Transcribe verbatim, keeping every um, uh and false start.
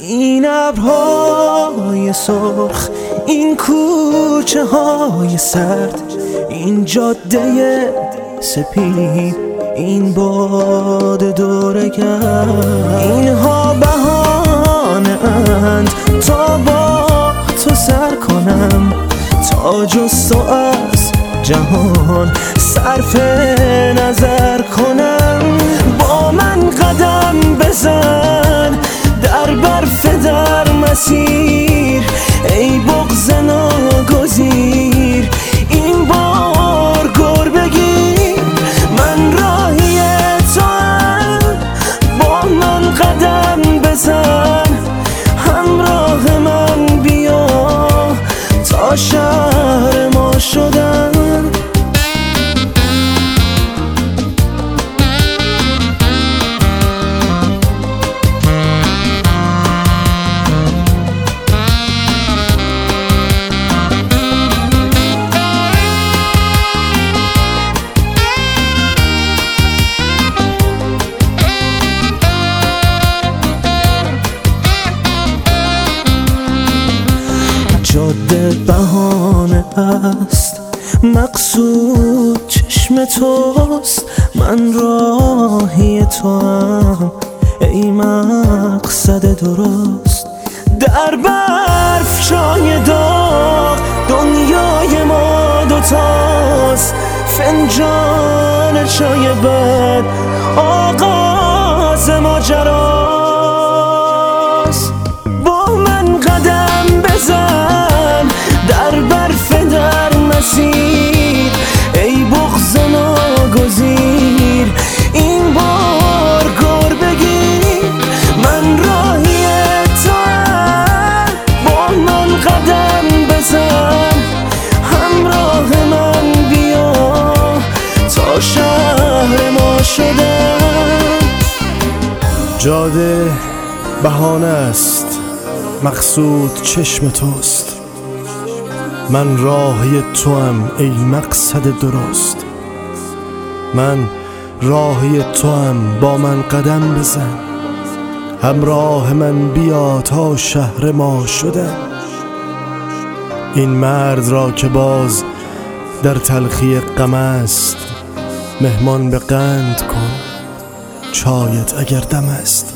این ابرهای سرخ، این کوچه های سرد، این جاده سپید، این باد دورگرد، اینها بهانه اند تا با تو سر کنم، تا جز تو از جهان صرف نظر کنم. با من قدم بزن در برف در مسیر، ای بغض ناگزیر این بار گر بگیر. من راهی توام، با من قدم بزن، همراه من بیا تا شهر ما شدن. جاده بهانه است، مقصود چشم توست. من راهی توام، ای مقصد درست. در برف چای داغ دنیای ما دوتاست، فنجان چای بد آغاز ماجراست. با من قدم بزن در برف در مسیر، ای بغض ناگزیر این بار گر بگیر. من راهی توام، با من قدم بزن، همراه من بیا تا شهر ما شدن. جاده بهانه است، مقصود چشم توست. من راهی توام، ای مقصد درست. من راهی توام، با من قدم بزن، همراه من بیا تا شهر ما شدن. این مرد را که باز در تلخی غم است، مهمان به قند کن چایت اگر دم است.